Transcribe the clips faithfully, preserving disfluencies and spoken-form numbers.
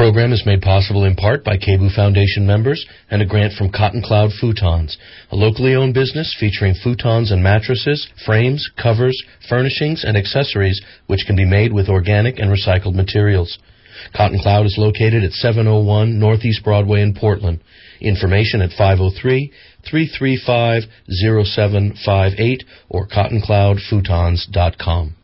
program is made possible in part by K B U Foundation members and a grant from Cotton Cloud Futons, a locally owned business featuring futons and mattresses, frames, covers, furnishings, and accessories which can be made with organic and recycled materials. Cotton Cloud is located at seven oh one Northeast Broadway in Portland. Information at five oh three, three three five, oh seven five eight or cotton cloud futons dot com.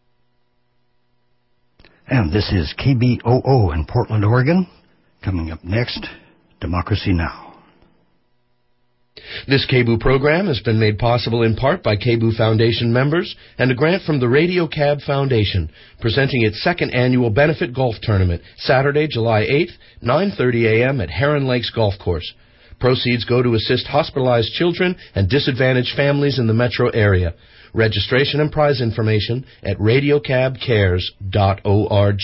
And this is K B O O in Portland, Oregon. Coming up next, Democracy Now! This K B U program has been made possible in part by K B U Foundation members and a grant from the Radio Cab Foundation, presenting its second annual benefit golf tournament, Saturday, July eighth, nine thirty a.m. at Heron Lakes Golf Course. Proceeds go to assist hospitalized children and disadvantaged families in the metro area. Registration and prize information at radio cab cares dot org.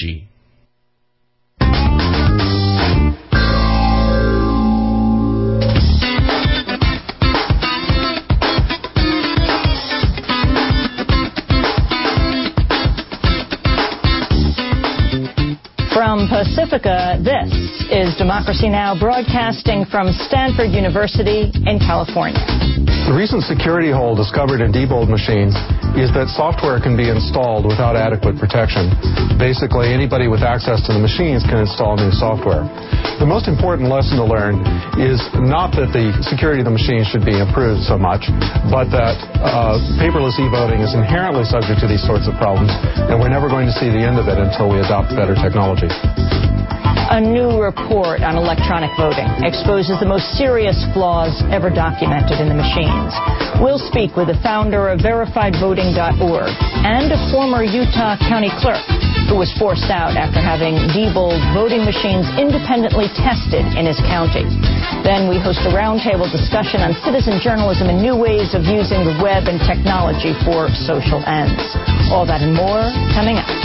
From Pacifica, this is Democracy Now!, broadcasting from Stanford University in California. The recent security hole discovered in Diebold machines is that software can be installed without adequate protection. Basically, anybody with access to the machines can install new software. The most important lesson to learn is not that the security of the machine should be improved so much, but that uh, paperless e-voting is inherently subject to these sorts of problems, and we're never going to see the end of it until we adopt better technology. A new report on electronic voting exposes the most serious flaws ever documented in the machines. We'll speak with the founder of verified voting dot org and a former Utah county clerk who was forced out after having Diebold voting machines independently tested in his county. Then we host a roundtable discussion on citizen journalism and new ways of using the web and technology for social ends. All that and more coming up.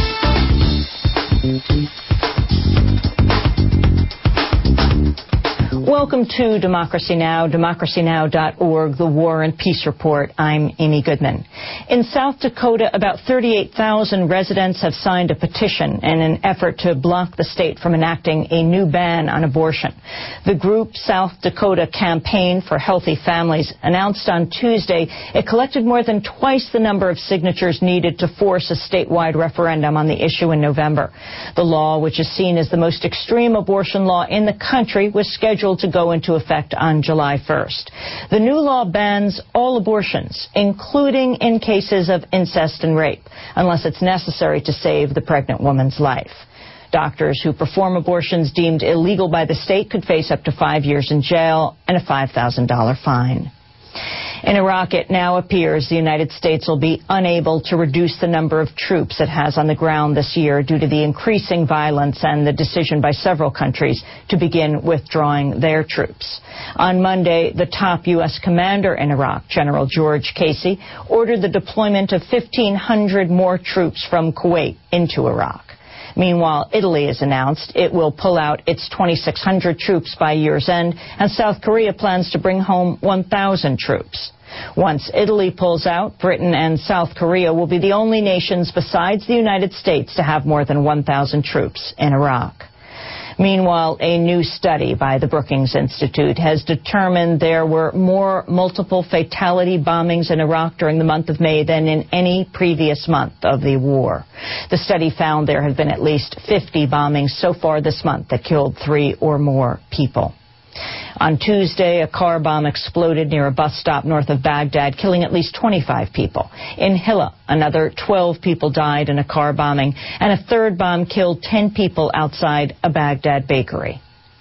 Welcome to Democracy Now!, democracy now dot org, the War and Peace Report. I'm Amy Goodman. In South Dakota, about thirty-eight thousand residents have signed a petition in an effort to block the state from enacting a new ban on abortion. The group South Dakota Campaign for Healthy Families announced on Tuesday it collected more than twice the number of signatures needed to force a statewide referendum on the issue in November. The law, which is seen as the most extreme abortion law in the country, was scheduled to go into effect on July first. The new law bans all abortions, including in cases of incest and rape, unless it's necessary to save the pregnant woman's life. Doctors who perform abortions deemed illegal by the state could face up to five years in jail and a five thousand dollars fine. In Iraq, it now appears the United States will be unable to reduce the number of troops it has on the ground this year due to the increasing violence and the decision by several countries to begin withdrawing their troops. On Monday, the top U S commander in Iraq, General George Casey, ordered the deployment of fifteen hundred more troops from Kuwait into Iraq. Meanwhile, Italy has announced it will pull out its twenty-six hundred troops by year's end, and South Korea plans to bring home one thousand troops. Once Italy pulls out, Britain and South Korea will be the only nations besides the United States to have more than one thousand troops in Iraq. Meanwhile, a new study by the Brookings Institute has determined there were more multiple fatality bombings in Iraq during the month of May than in any previous month of the war. The study found there have been at least fifty bombings so far this month that killed three or more people. On Tuesday, a car bomb exploded near a bus stop north of Baghdad, killing at least twenty-five people. In Hilla, another twelve people died in a car bombing, and a third bomb killed ten people outside a Baghdad bakery.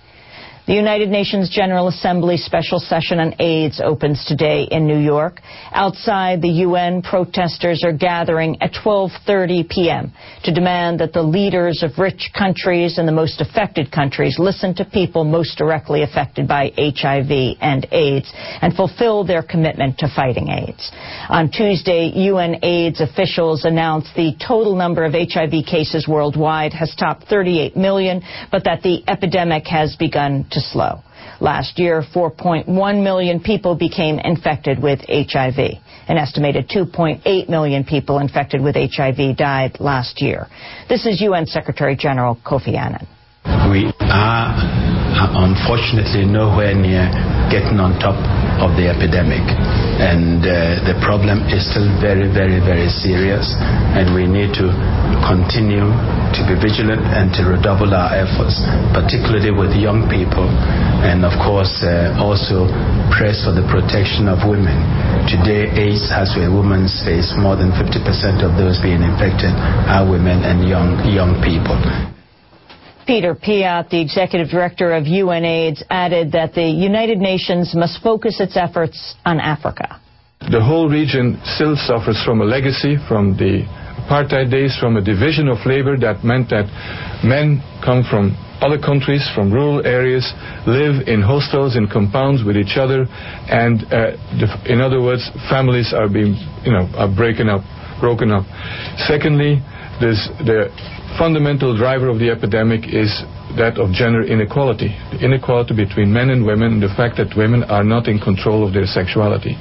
The United Nations General Assembly special session on AIDS opens today in New York. Outside the U N, protesters are gathering at twelve thirty p.m. to demand that the leaders of rich countries and the most affected countries listen to people most directly affected by H I V and AIDS and fulfill their commitment to fighting AIDS. On Tuesday, U N AIDS officials announced the total number of H I V cases worldwide has topped thirty-eight million, but that the epidemic has begun to slow. Last year, four point one million people became infected with H I V. An estimated two point eight million people infected with H I V died last year. This is U N Secretary General Kofi Annan. We are unfortunately nowhere near getting on top of the epidemic, and uh, the problem is still very, very, very serious, and we need to continue to be vigilant and to redouble our efforts, particularly with young people, and of course uh, also press for the protection of women. Today, AIDS has a woman's face. More than fifty percent of those being infected are women and young young people. Peter Piot, the executive director of UNAIDS, added that the United Nations must focus its efforts on Africa. The whole region still suffers from a legacy from the apartheid days, from a division of labor that meant that men come from other countries, from rural areas, live in hostels, in compounds with each other, and uh, the, in other words, families are being, you know, are breaking up, broken up. Secondly, there's the fundamental driver of the epidemic is that of gender inequality. The inequality between men and women, the fact that women are not in control of their sexuality.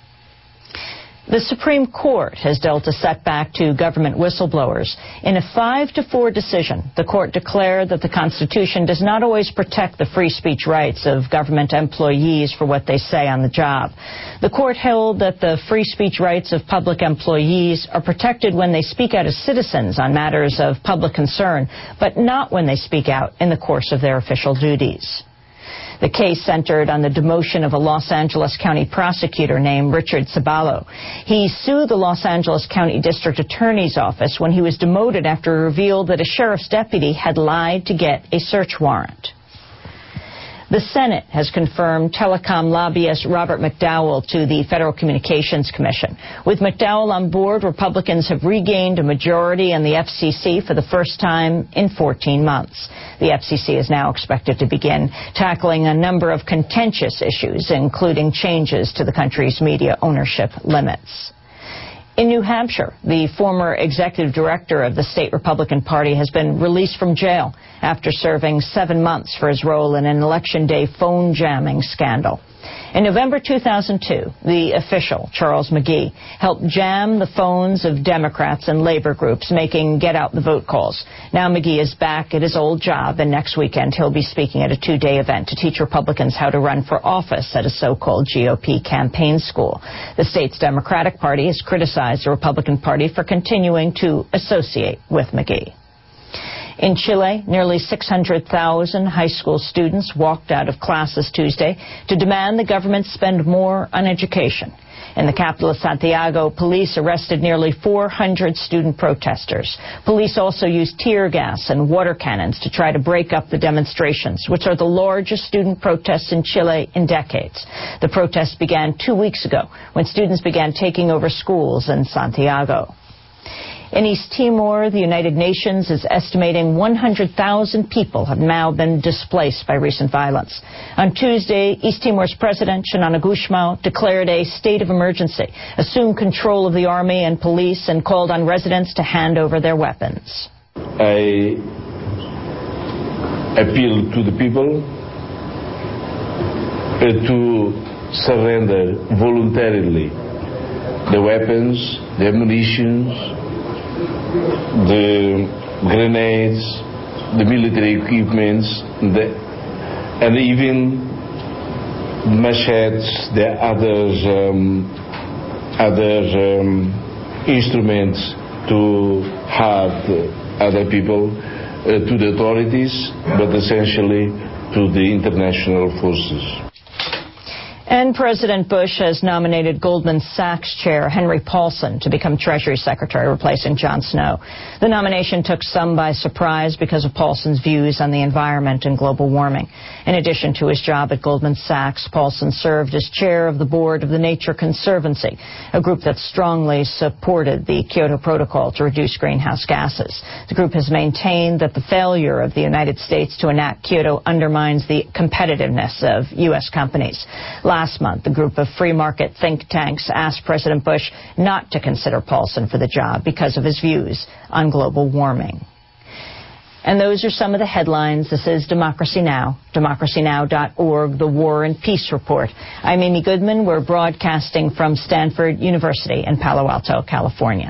The Supreme Court has dealt a setback to government whistleblowers. In a five to four decision, the court declared that the Constitution does not always protect the free speech rights of government employees for what they say on the job. The court held that the free speech rights of public employees are protected when they speak out as citizens on matters of public concern, but not when they speak out in the course of their official duties. The case centered on the demotion of a Los Angeles County prosecutor named Richard Ceballo. He sued the Los Angeles County District Attorney's Office when he was demoted after it revealed that a sheriff's deputy had lied to get a search warrant. The Senate has confirmed telecom lobbyist Robert McDowell to the Federal Communications Commission. With McDowell on board, Republicans have regained a majority in the F C C for the first time in fourteen months. The F C C is now expected to begin tackling a number of contentious issues, including changes to the country's media ownership limits. In New Hampshire, the former executive director of the state Republican Party has been released from jail after serving seven months for his role in an election day phone jamming scandal. In November two thousand two, the official, Charles McGee, helped jam the phones of Democrats and labor groups making get-out-the-vote calls. Now McGee is back at his old job, and next weekend he'll be speaking at a two-day event to teach Republicans how to run for office at a so-called G O P campaign school. The state's Democratic Party has criticized the Republican Party for continuing to associate with McGee. In Chile, nearly six hundred thousand high school students walked out of classes Tuesday to demand the government spend more on education. In the capital of Santiago, police arrested nearly four hundred student protesters. Police also used tear gas and water cannons to try to break up the demonstrations, which are the largest student protests in Chile in decades. The protests began two weeks ago when students began taking over schools in Santiago. In East Timor, the United Nations is estimating one hundred thousand people have now been displaced by recent violence. On Tuesday, East Timor's President, Xanana Gusmão, declared a state of emergency, assumed control of the army and police, and called on residents to hand over their weapons. I appeal to the people uh, to surrender voluntarily the weapons, the ammunition, the grenades, the military equipments, the, and even machetes, the other um, other um, instruments to hurt other people, uh, to the authorities, but essentially to the international forces. And President Bush has nominated Goldman Sachs chair Henry Paulson to become Treasury Secretary, replacing John Snow. The nomination took some by surprise because of Paulson's views on the environment and global warming. In addition to his job at Goldman Sachs, Paulson served as chair of the board of the Nature Conservancy, a group that strongly supported the Kyoto Protocol to reduce greenhouse gases. The group has maintained that the failure of the United States to enact Kyoto undermines the competitiveness of U S companies. Last month, a group of free market think tanks asked President Bush not to consider Paulson for the job because of his views on global warming. And those are some of the headlines. This is Democracy Now!, democracy now dot org, the War and Peace Report. I'm Amy Goodman. We're broadcasting from Stanford University in Palo Alto, California.